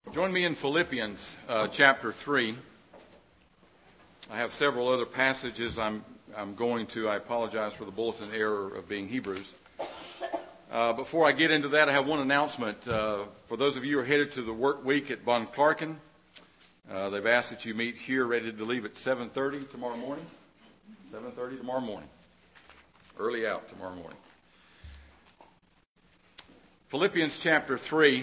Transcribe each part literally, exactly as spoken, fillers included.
Join me in Philippians uh, chapter three. I have several other passages I'm, I'm going to. I apologize for the bulletin error of being Hebrews. Uh, before I get into that, I have one announcement. Uh, for those of you who are headed to the work week at Von Clarken, uh, they've asked that you meet here ready to leave at seven thirty tomorrow morning. seven thirty tomorrow morning. Early out tomorrow morning. Philippians chapter three.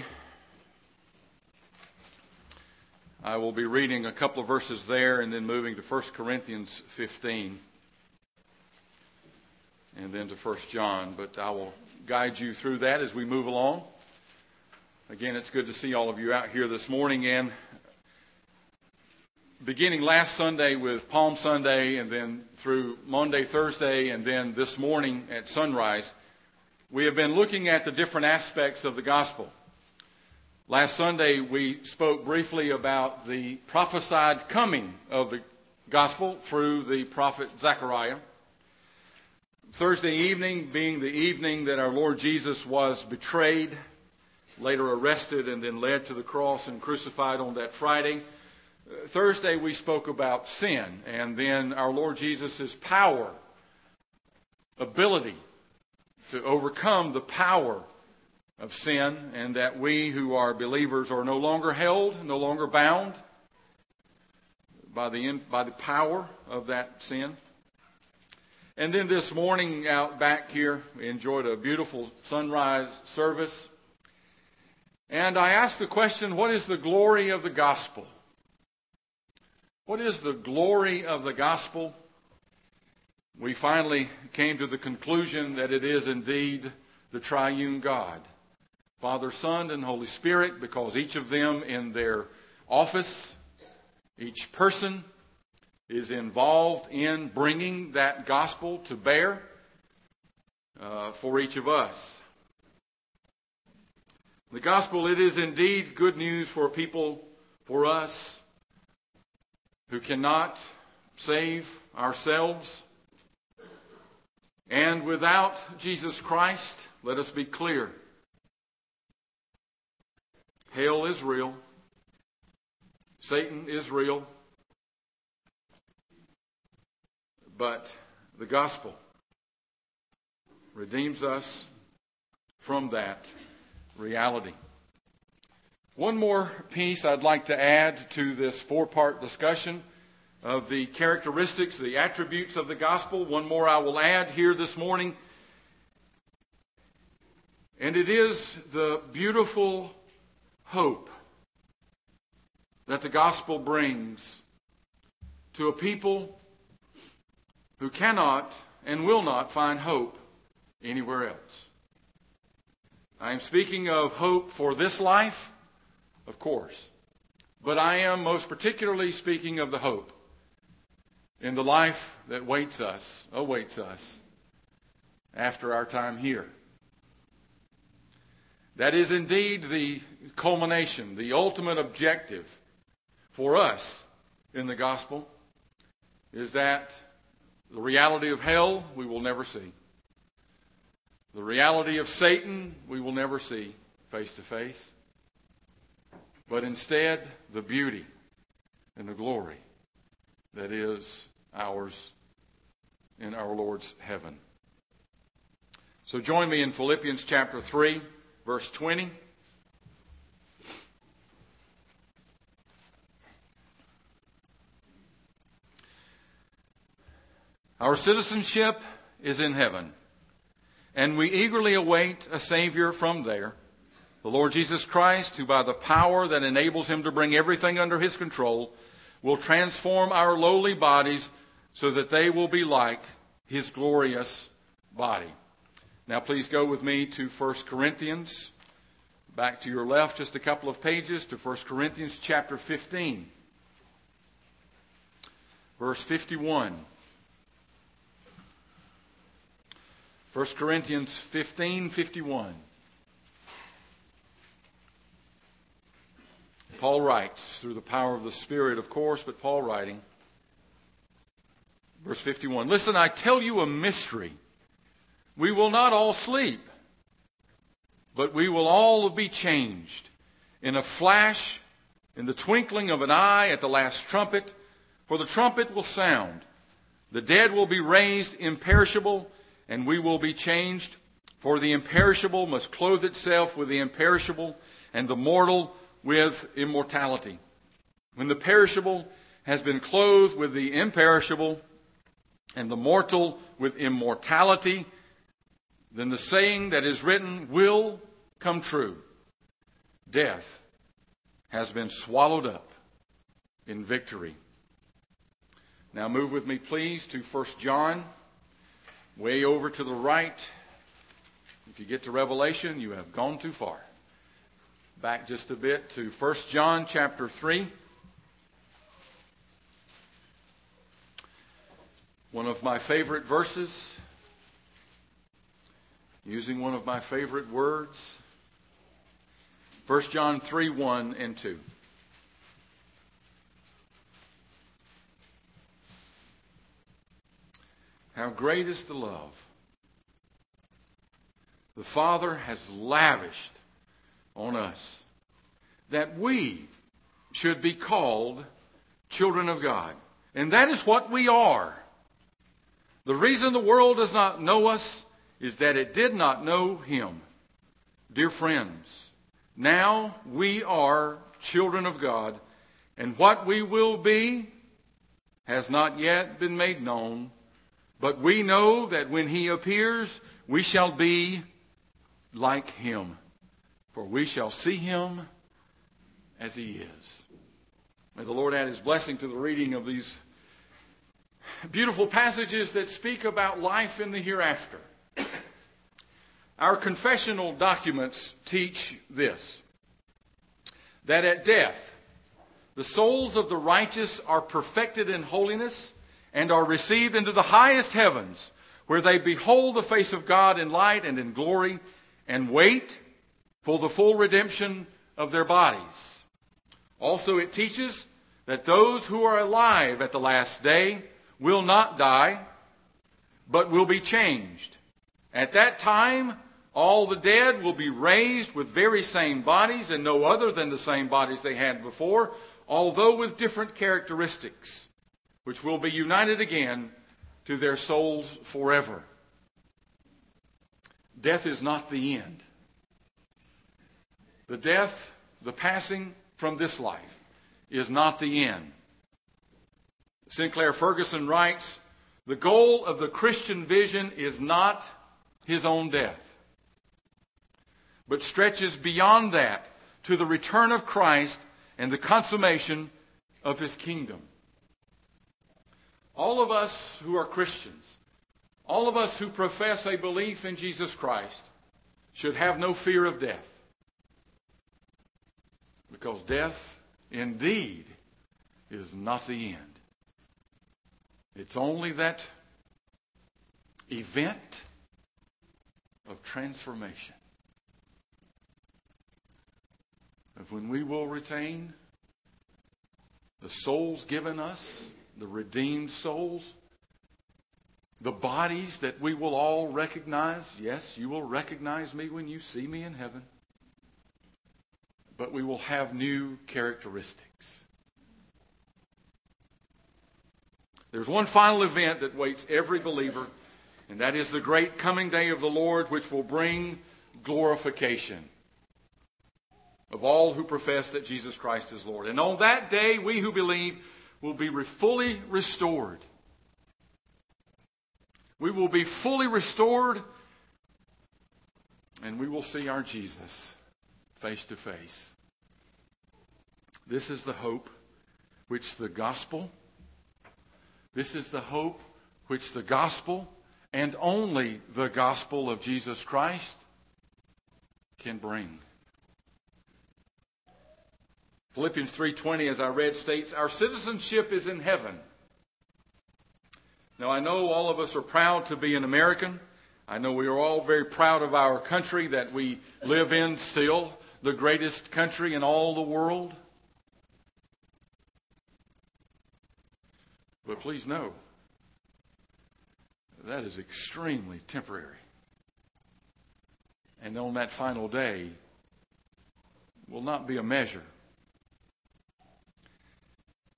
I will be reading a couple of verses there and then moving to First Corinthians fifteen and then to First John. But I will guide you through that as we move along. Again, it's good to see all of you out here this morning. And beginning last Sunday with Palm Sunday and then through Monday, Thursday, and then this morning at sunrise, we have been looking at the different aspects of the gospel. Last Sunday, we spoke briefly about the prophesied coming of the gospel through the prophet Zechariah. Thursday evening being the evening that our Lord Jesus was betrayed, later arrested, and then led to the cross and crucified on that Friday. Thursday, we spoke about sin, and then our Lord Jesus' power, ability to overcome the power of sin, and that we who are believers are no longer held, no longer bound by the by the power of that sin. And then this morning out back here, we enjoyed a beautiful sunrise service. And I asked the question, what is the glory of the gospel? What is the glory of the gospel? We finally came to the conclusion that it is indeed the triune God, Father, Son, and Holy Spirit, because each of them in their office, each person is involved in bringing that gospel to bear uh, for each of us. The gospel, it is indeed good news for people, for us, who cannot save ourselves. And without Jesus Christ, let us be clear, hell is real. Satan is real. But the gospel redeems us from that reality. One more piece I'd like to add to this four-part discussion of the characteristics, the attributes of the gospel. One more I will add here this morning. And it is the beautiful hope that the gospel brings to a people who cannot and will not find hope anywhere else. I am speaking of hope for this life, of course, but I am most particularly speaking of the hope in the life that waits us, awaits us after our time here. That is indeed the culmination, the ultimate objective for us in the gospel, is that the reality of hell we will never see. The reality of Satan we will never see face to face. But instead, the beauty and the glory that is ours in our Lord's heaven. So join me in Philippians chapter three, verse twenty. Our citizenship is in heaven, and we eagerly await a Savior from there, the Lord Jesus Christ, who by the power that enables him to bring everything under his control will transform our lowly bodies so that they will be like his glorious body. Now please go with me to First Corinthians, back to your left just a couple of pages, to First Corinthians chapter fifteen, verse fifty-one. First Corinthians fifteen fifty-one. Paul writes, through the power of the Spirit, of course, but Paul writing, verse fifty-one, "Listen, I tell you a mystery. We will not all sleep, but we will all be changed in a flash in the twinkling of an eye at the last trumpet, for the trumpet will sound. The dead will be raised imperishable, and we will be changed. For the imperishable must clothe itself with the imperishable, and the mortal with immortality. When the perishable has been clothed with the imperishable, and the mortal with immortality, then the saying that is written will come true. Death has been swallowed up in victory. Now move with me, please, to First John, way over to the right. If you get to Revelation, you have gone too far. Back just a bit to First John chapter three. One of my favorite verses, using one of my favorite words. First John three, one and two. How great is the love the Father has lavished on us, that we should be called children of God. And that is what we are. The reason the world does not know us is that it did not know Him. Dear friends, now we are children of God, and what we will be has not yet been made known. But we know that when He appears, we shall be like Him, for we shall see Him as He is. May the Lord add His blessing to the reading of these beautiful passages that speak about life in the hereafter. Our confessional documents teach this, that at death, the souls of the righteous are perfected in holiness and are received into the highest heavens, where they behold the face of God in light and in glory, and wait for the full redemption of their bodies. Also, it teaches that those who are alive at the last day will not die, but will be changed. At that time, all the dead will be raised with very same bodies, and no other than the same bodies they had before, although with different characteristics, which will be united again to their souls forever. Death is not the end. The death, the passing from this life, is not the end. Sinclair Ferguson writes, the goal of the Christian vision is not his own death, but stretches beyond that to the return of Christ and the consummation of His kingdom. All of us who are Christians, all of us who profess a belief in Jesus Christ, should have no fear of death. Because death, indeed, is not the end. It's only that event of transformation, of when we will retain the souls given us, the redeemed souls, the bodies that we will all recognize. Yes, you will recognize me when you see me in heaven. But we will have new characteristics. There's one final event that waits every believer, and that is the great coming day of the Lord, which will bring glorification of all who profess that Jesus Christ is Lord. And on that day, we who believe will be fully restored. We will be fully restored, and we will see our Jesus face to face. This is the hope which the gospel, this is the hope which the gospel, and only the gospel of Jesus Christ, can bring. Philippians three twenty, as I read, states, our citizenship is in heaven. Now, I know all of us are proud to be an American. I know we are all very proud of our country that we live in still, the greatest country in all the world. But please know, that is extremely temporary. And on that final day will not be a measure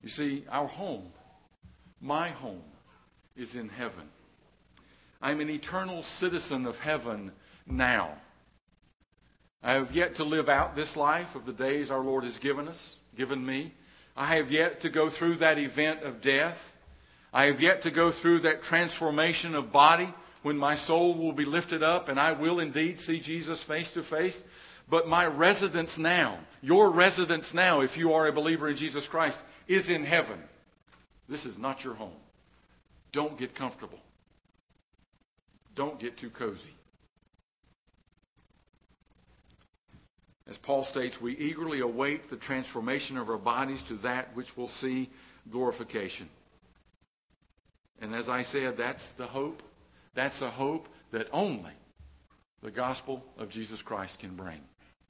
You see, our home, my home, is in heaven. I'm an eternal citizen of heaven now. I have yet to live out this life of the days our Lord has given us, given me. I have yet to go through that event of death. I have yet to go through that transformation of body when my soul will be lifted up and I will indeed see Jesus face to face. But my residence now, your residence now, if you are a believer in Jesus Christ, is in heaven. This is not your home. Don't get comfortable. Don't get too cozy. As Paul states, we eagerly await the transformation of our bodies to that which will see glorification. And as I said, that's the hope. That's a hope that only the gospel of Jesus Christ can bring.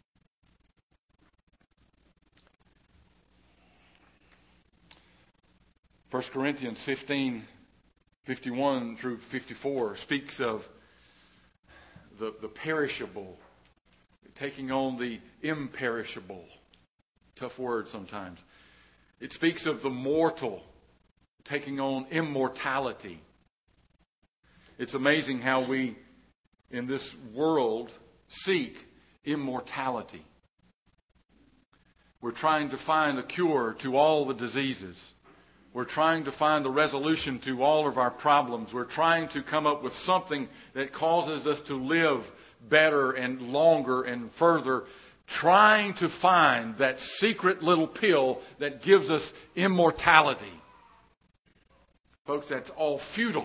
First Corinthians fifteen, fifty-one through fifty-four speaks of the, the perishable taking on the imperishable. Tough word sometimes. It speaks of the mortal taking on immortality. It's amazing how we, in this world, seek immortality. We're trying to find a cure to all the diseases. We're trying to find the resolution to all of our problems. We're trying to come up with something that causes us to live better and longer and further, trying to find that secret little pill that gives us immortality. Folks, that's all futile.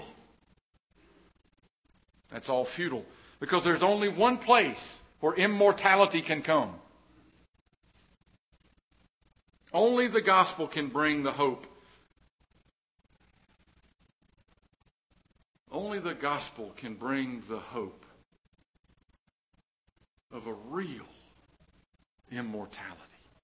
That's all futile. Because there's only one place where immortality can come. Only the gospel can bring the hope. Only the gospel can bring the hope of a real immortality.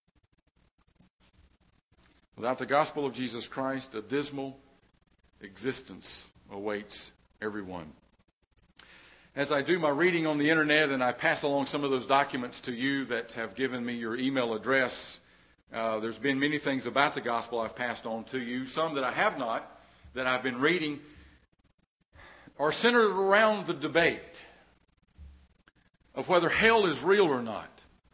Without the gospel of Jesus Christ, a dismal existence awaits everyone. As I do my reading on the internet and I pass along some of those documents to you that have given me your email address, uh, there's been many things about the gospel I've passed on to you. Some that I have not, that I've been reading, are centered around the debate of whether hell is real or not.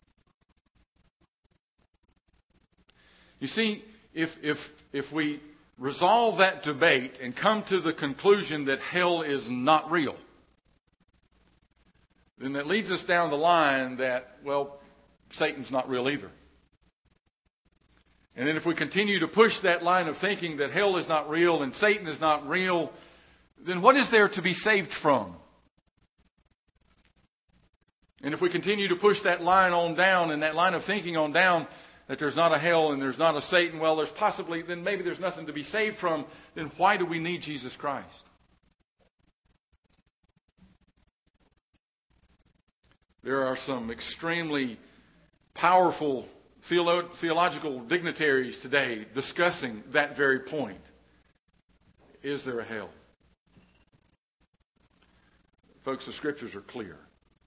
You see, if if if we resolve that debate and come to the conclusion that hell is not real, then that leads us down the line that, well, Satan's not real either. And then if we continue to push that line of thinking that hell is not real and Satan is not real, then what is there to be saved from? And if we continue to push that line on down and that line of thinking on down that there's not a hell and there's not a Satan, well, there's possibly, then maybe there's nothing to be saved from, then why do we need Jesus Christ? There are some extremely powerful theolo- theological dignitaries today discussing that very point. Is there a hell? Folks, the Scriptures are clear.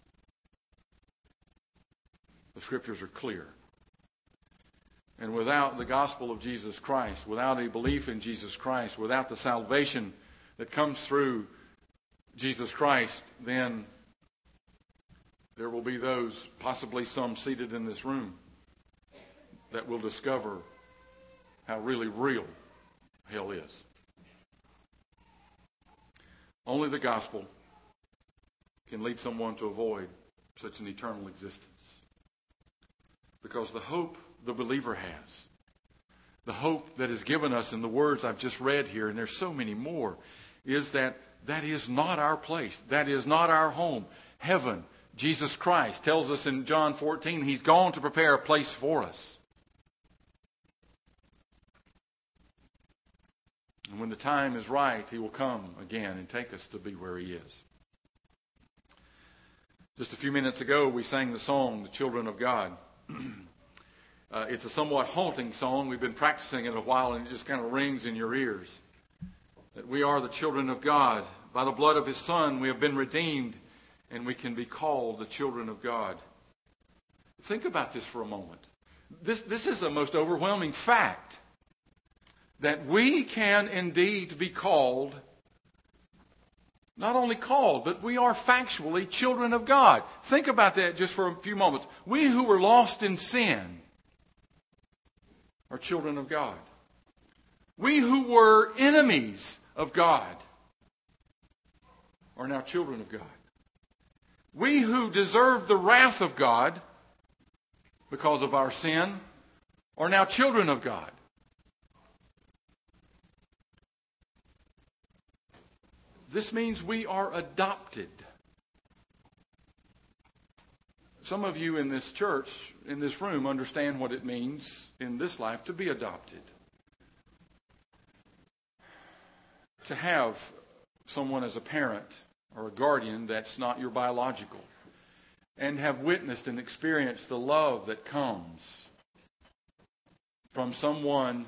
The Scriptures are clear. And without the gospel of Jesus Christ, without a belief in Jesus Christ, without the salvation that comes through Jesus Christ, then there will be those, possibly some seated in this room, that will discover how really real hell is. Only the gospel can lead someone to avoid such an eternal existence. Because the hope the believer has, the hope that is given us in the words I've just read here, and there's so many more, is that that is not our place. That is not our home. Heaven, Jesus Christ tells us in John fourteen, He's gone to prepare a place for us. And when the time is right, He will come again and take us to be where He is. Just a few minutes ago, we sang the song, The Children of God. uh, it's a somewhat haunting song. We've been practicing it a while, and it just kind of rings in your ears. That we are the children of God. By the blood of His Son, we have been redeemed, and we can be called the children of God. Think about this for a moment. This, this is the most overwhelming fact. that we can indeed be called, not only called, but we are factually children of God. Think about that just for a few moments. We who were lost in sin are children of God. We who were enemies of God are now children of God. We who deserve the wrath of God because of our sin are now children of God. This means we are adopted. Some of you in this church, in this room, understand what it means in this life to be adopted. To have someone as a parent or a guardian that's not your biological, and have witnessed and experienced the love that comes from someone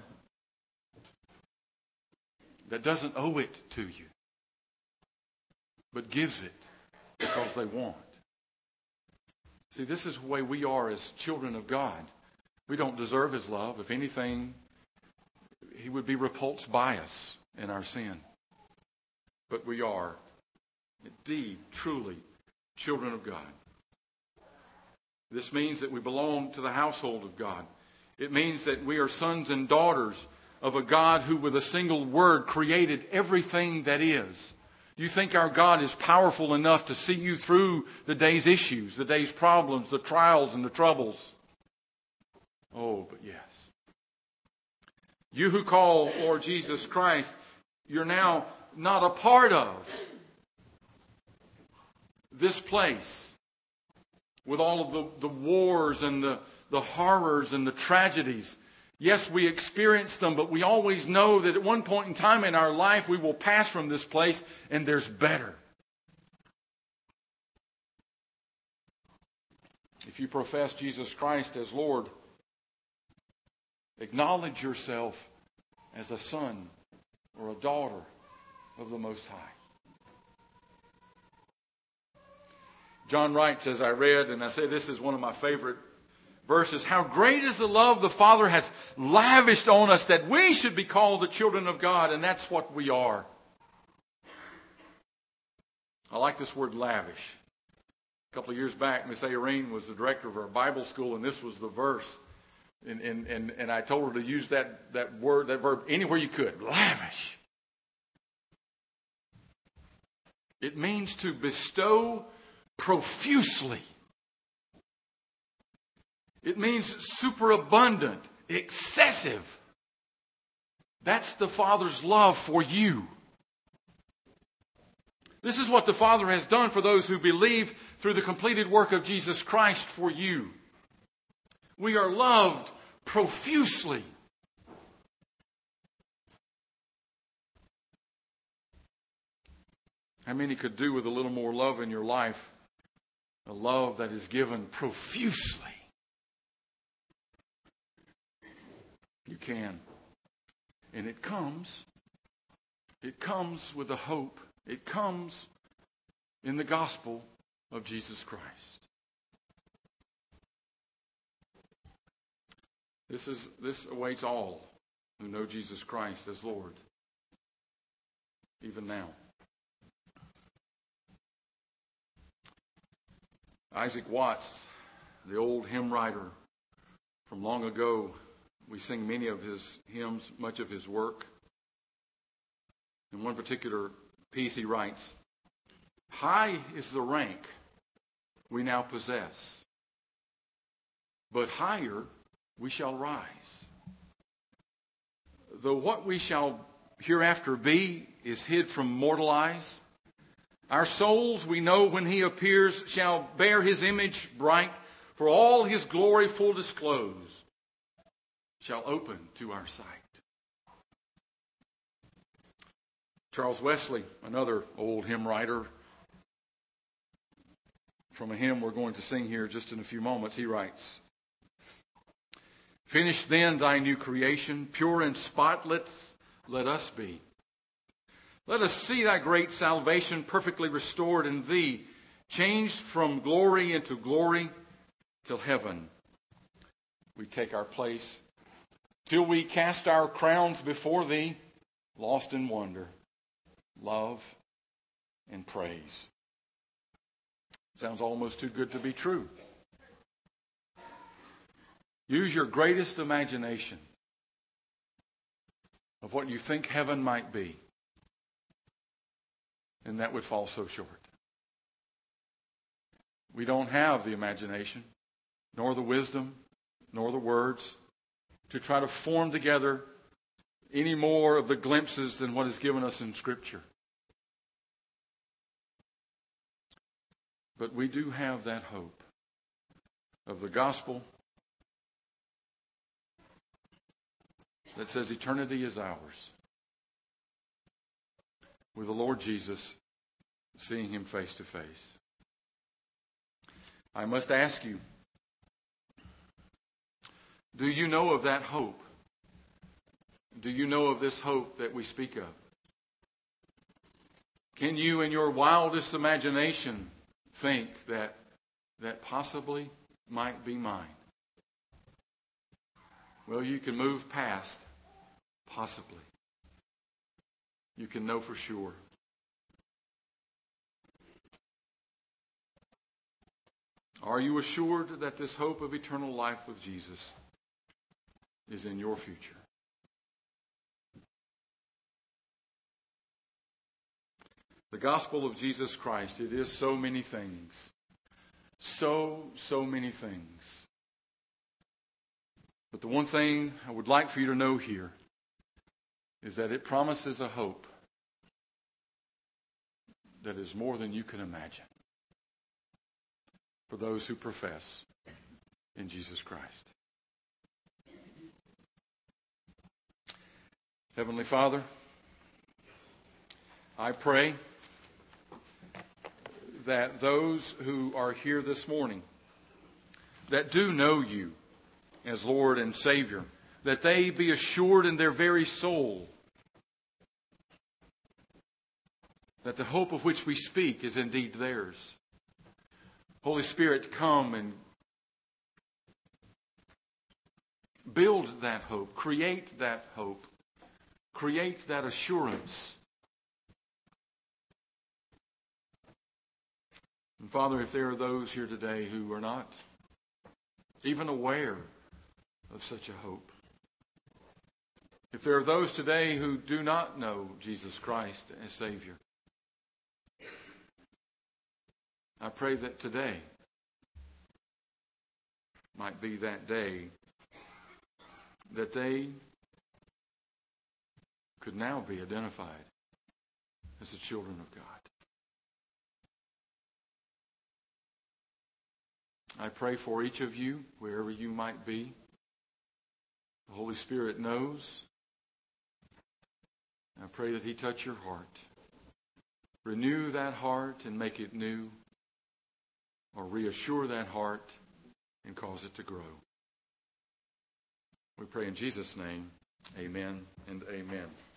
that doesn't owe it to you, but gives it because they want. See, this is the way we are as children of God. We don't deserve His love. If anything, He would be repulsed by us in our sin. But we are, indeed, truly, children of God. This means that we belong to the household of God. It means that we are sons and daughters of a God who, with a single word, created everything that is. You think our God is powerful enough to see you through the day's issues, the day's problems, the trials and the troubles? Oh, but yes. You who call Lord Jesus Christ, you're now not a part of this place with all of the, the wars and the, the horrors and the tragedies. Yes, we experience them, but we always know that at one point in time in our life we will pass from this place and there's better. If you profess Jesus Christ as Lord, acknowledge yourself as a son or a daughter of the Most High. John writes, as I read, and I say this is one of my favorite verses, how great is the love the Father has lavished on us that we should be called the children of God, and that's what we are. I like this word lavish. A couple of years back, Miss Irene was the director of our Bible school, and this was the verse. And, and, and, and I told her to use that, that word, that verb, anywhere you could. Lavish. It means to bestow profusely. It means superabundant, excessive. That's the Father's love for you. This is what the Father has done for those who believe through the completed work of Jesus Christ for you. We are loved profusely. How many could do with a little more love in your life? A love that is given profusely. You can. And it comes. It comes with a hope. It comes in the gospel of Jesus Christ. This is this awaits all who know Jesus Christ as Lord, even now. Isaac Watts, the old hymn writer from long ago, we sing many of his hymns, much of his work. In one particular piece he writes, "High is the rank we now possess, but higher we shall rise. Though what we shall hereafter be is hid from mortal eyes, our souls, we know when he appears, shall bear his image bright, for all his glory full disclosed shall open to our sight." Charles Wesley, another old hymn writer, from a hymn we're going to sing here just in a few moments, he writes, "Finish then thy new creation, pure and spotless let us be. Let us see thy great salvation perfectly restored in thee, changed from glory into glory, till heaven we take our place till we cast our crowns before thee, lost in wonder, love, and praise. Sounds almost too good to be true. Use your greatest imagination of what you think heaven might be, and that would fall so short. We don't have the imagination, nor the wisdom, nor the words to try to form together any more of the glimpses than what is given us in Scripture. But we do have that hope of the gospel that says eternity is ours, with the Lord Jesus, seeing him face to face. I must ask you, do you know of that hope? Do you know of this hope that we speak of? Can you, in your wildest imagination, think that that possibly might be mine? Well, you can move past possibly. You can know for sure. Are you assured that this hope of eternal life with Jesus is in your future? The gospel of Jesus Christ, it is so many things. So, so many things. But the one thing I would like for you to know here is that it promises a hope that is more than you can imagine for those who profess in Jesus Christ. Heavenly Father, I pray that those who are here this morning that do know you as Lord and Savior, that they be assured in their very soul that the hope of which we speak is indeed theirs. Holy Spirit, come and build that hope, create that hope, create that assurance. And Father, if there are those here today who are not even aware of such a hope, if there are those today who do not know Jesus Christ as Savior, I pray that today might be that day that they could now be identified as the children of God. I pray for each of you, wherever you might be. The Holy Spirit knows. I pray that he touch your heart. Renew that heart and make it new, or reassure that heart and cause it to grow. We pray in Jesus' name, amen and amen.